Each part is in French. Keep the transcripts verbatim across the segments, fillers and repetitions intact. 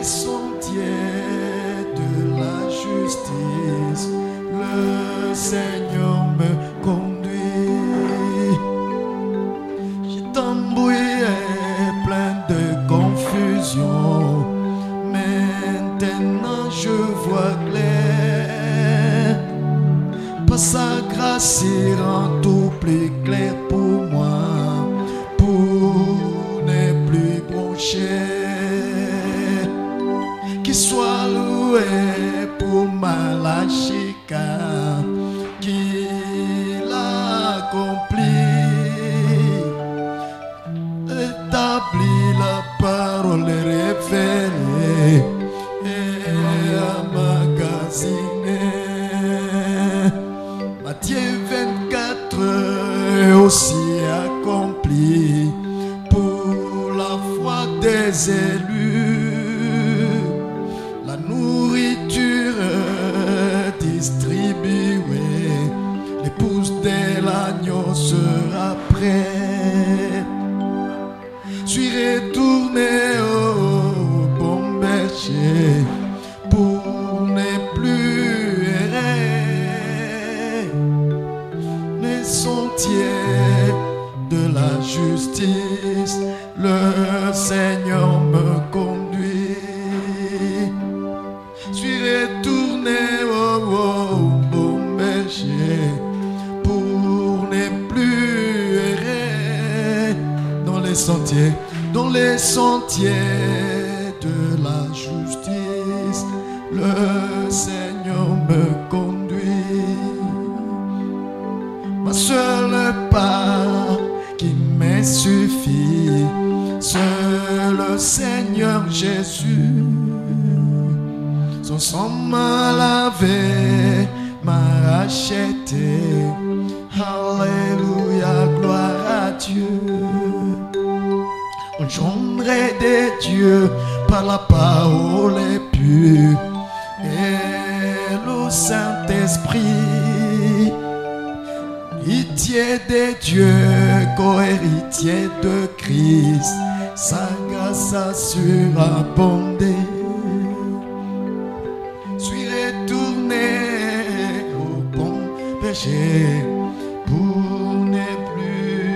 sentiers de la justice, le Seigneur me conduit. J'étais embrouillé, plein de confusion. Maintenant je vois clair. Par sa grâce il rend tout plus clair pour moi, pour ne plus broncher. Qu'il soit loué pour Malachika, qu'il a accompli, établi la parole révélée et emmagasinée. Matthieu vingt-quatre aussi accompli pour la foi des élus. La nourriture distribuée, l'épouse de l'agneau sera prête. Suis retourné au bon berger pour ne plus errer. Les sentiers de la justice, le Seigneur me conduit. Suis retourné au bon berger pour ne plus errer dans les sentiers, dans les sentiers de la justice, le Seigneur me conduit. Ma seule part qui me suffit, c'est le Seigneur Jésus. Son sang m'a lavé, m'a racheté. Alléluia, gloire à Dieu. Engendré des dieux par la parole pure et le Saint-Esprit, héritier des dieux, co-héritier de Christ, sa grâce a surabondé. Suis retourné au bon berger pour ne plus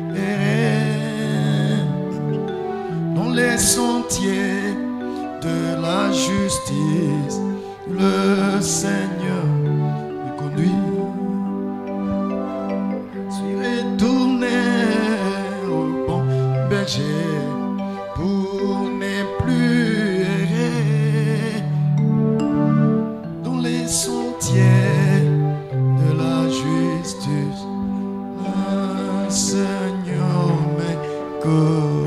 errer dans les sentiers de la justice. Le Seigneur me conduit. Suis retourné au bon berger pour ne plus errer dans les sentiers de la justice. Le Seigneur me conduit.